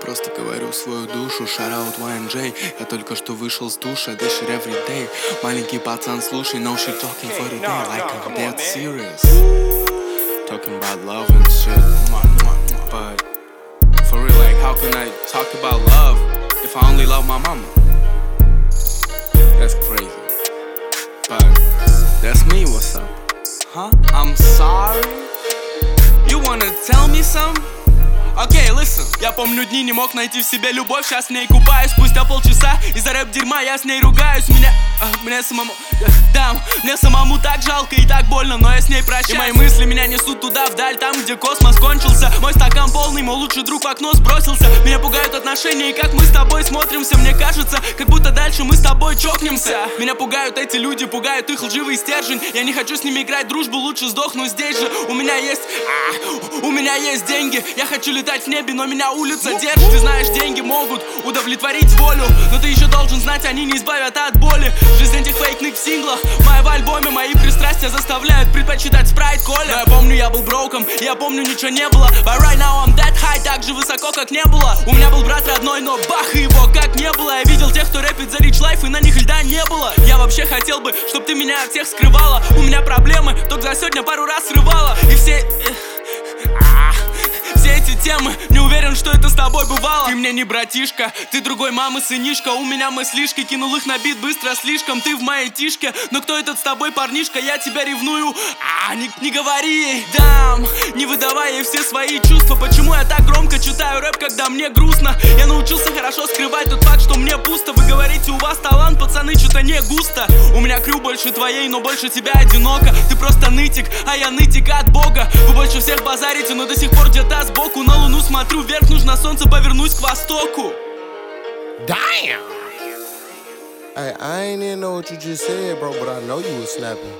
просто говорю свою душу. Shout out YNJ, я только что вышел с душа. This shit every day. Маленький пацан, слушай, no shit talking for the day. Like I'm dead serious. Talking about love and shit. But for real, like how can I talk about love if I only love my mama? That's crazy. But that's me, what's up? Huh? I'm sorry? You wanna tell me something? Окей, listen. Я помню дни, не мог найти в себе любовь. Сейчас в ней купаюсь, спустя полчаса. Из-за рэп-дерьма я с ней ругаюсь. Мне самому так жалко и так больно, но я с ней прощаюсь. И мои мысли меня несут туда, вдаль, там, где космос кончился. Мой стакан полный, мой лучший друг в окно сбросился. Меня пугают отношения и как мы с тобой смотримся. Мне кажется, как будто дальше мы с тобой чокнемся. Меня пугают эти люди, пугают их лживый стержень. Я не хочу с ними играть дружбу, лучше сдохну здесь же. У меня есть деньги, я хочу летать в небе, но меня улица держит. Ты знаешь, деньги могут удовлетворить волю, но ты еще должен знать, они не избавят от боли. Жизнь этих фейкных в синглах, моя в альбоме, мои пристрастия заставляют предпочитать спрайт, коля. Но я помню, я был броком, я помню, ничего не было. But right now I'm that high, так же высоко, как не было. У меня был брат родной, но бах, и его как не было. Я видел тех, кто рэпит за rich life, и на них льда не было. Я вообще хотел бы, чтоб ты меня от всех скрывала. У меня проблемы, только за сегодня пару раз срывала. И все эти темы, не уверен, что это с тобой бывало. Ты мне не братишка, ты другой мамы сынишка. У меня мыслишки, кинул их на бит быстро слишком. Ты в моей тишке, но кто этот с тобой парнишка? Я тебя ревную, не говори ей, дам, не выдавай ей все свои чувства. Почему я так громко читаю рэп, когда мне грустно? Я научился хорошо скрывать тот факт, что мне пусто. Вы говорите, у вас талант, пацаны, что-то не густо. У меня крю больше твоей, но больше тебя одиноко. Ты просто нытик, а я нытик от Бога. Вы больше всех базарите, но до сих пор где-то сбоку. На луну смотрю вверх, нужно солнце, повернусь к востоку. Damn! Hey, I ain't even know what you just said, bro, but I know you was snapping.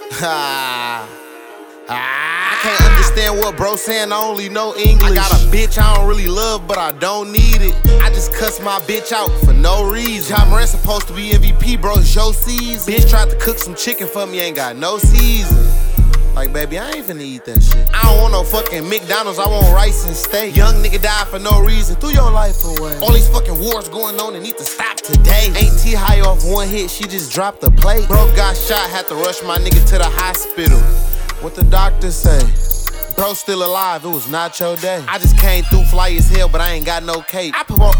I can't understand what bro saying, I only know English. I got a bitch I don't really love, but I don't need it. I just cuss my bitch out for no reason. Ja Morant supposed to be MVP, bro, it's your season. Bitch tried to cook some chicken for me, ain't got no season. Like, baby, I ain't finna eat that shit. I don't want no fucking McDonald's, I want rice and steak. Young nigga died for no reason, threw your life away. All these fucking wars going on, they need to stop today. Ain't T high off one hit, she just dropped the plate. Bro got shot, had to rush my nigga to the hospital. What the doctor say? Bro still alive, it was not your day. I just came through fly as hell, but I ain't got no cape. I put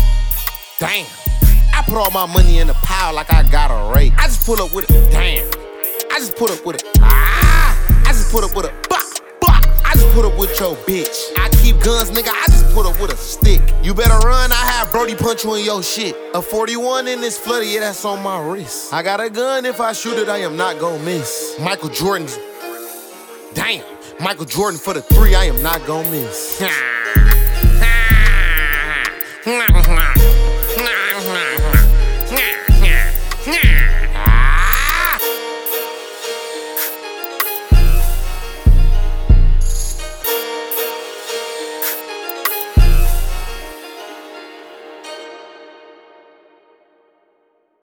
all my money in the pile like I got a rake. I just pull up with it, damn. I just put up with it, I just put up with a I just put up with your bitch. I keep guns, nigga, I just put up with a stick. You better run, I have Brody punch you in your shit. A 41 in this flooded, yeah, that's on my wrist. I got a gun, if I shoot it, I am not gon' miss. Michael Jordan, damn. Michael Jordan for the 3, I am not gon' miss.